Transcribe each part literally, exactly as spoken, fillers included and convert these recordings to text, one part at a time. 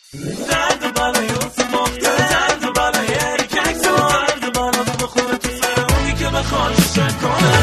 درد بالای اتفاق درد بالای ارکک درد بالا رو بخوره تو سر اونی که بخواد شک کنه.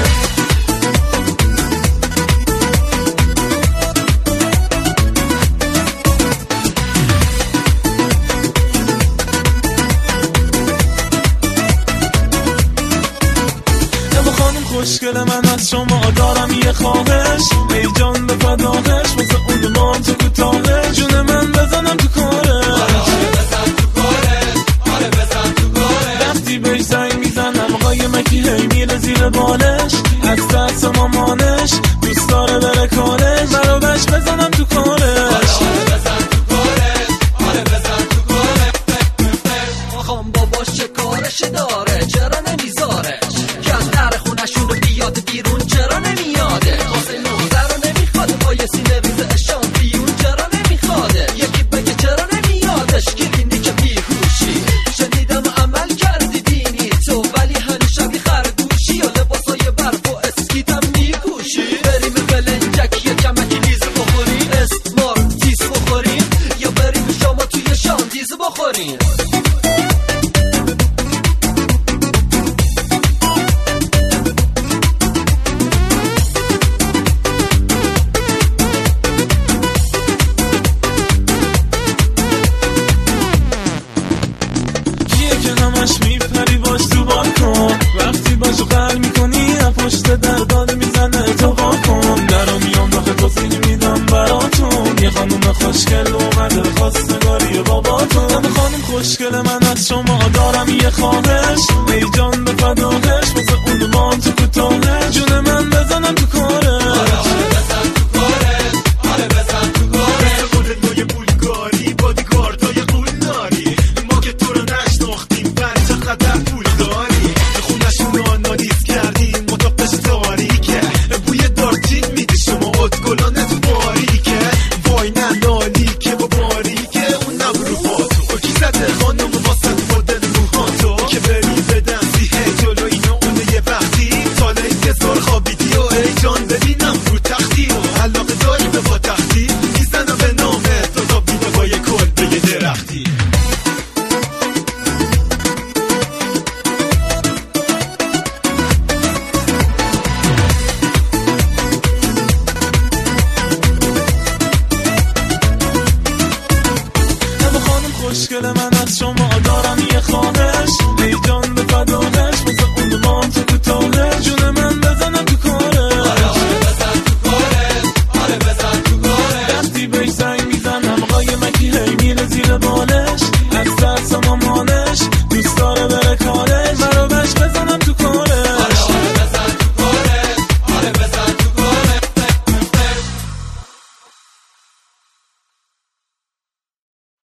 خوشگل من از شما دارم یه خواهش، ای جان به فداهش واسه اون دوام تو کوتاهش، جون من بزنم تو کارش، آره بزن تو کارش، آره بزن تو کارش. وقتی بهش زنگ میزنم آقای مکی هی میره زیر بالش، از ترس مامانش دوست داره بره کارش، برا بهش بزنم تو کارش، آره بزن تو کارش، آره بزن تو کارش. آخام باباش چه کارش داره چرا نمیذارش که از در خونشون رو بیاد بیرون، چرا نمیاده واسه نوزه رو نمیخواده با یه سینه ریز اشامپیون، چرا نمیخواده یکی بگه چرا نمیادش کلینیک بیهوشی. شنیدم عمل کردی دینی تو ولی هنوز شبیه خرگوشی، یا لباسای برف و اسکیتم میپوشی. بریم بلنجک یه کمکی لیز بخوریم، اسمارتیز بخوریم، یا بریم شما توی شاندیز بخوریم. میپری باش تو بالکن، وقتی باشو قل میکنی پشت در داد میزنه تو باکن، درو میام داخل توضیح میدم براتون، یه خانوم خوشگل اومده خواستگاری باباتون. من خانوم خوشگل من از شما دارم یه خواهش، ای جان به فداهش واسه اون دوام تو کوتاهش، جون من بزنم تو کارش، آره بزن تو کارش، آره بزن تو کارش. خودت با یه پولکاری بادی کارتای قول داری، ما که تو رو نشناختیم قدر پول داری، خونشون آنالیز کردیم مطابقش تاریکه، بوی دارچین میدی شما ادگلانت باریکه، وای نلالی که با باریکه اون نبرو باتو کی زده خانم واسد مدل موهاتو که بری بدن زیه جلو اینا اونه یه وقتی سال انتظار خوابیدی و ای جان ببینم رو تختی و علاقه داری به با تختی میزنم به نامه تا بینه با یه کل به یه درختی. خوشگل من از شما دارم یه خواهش،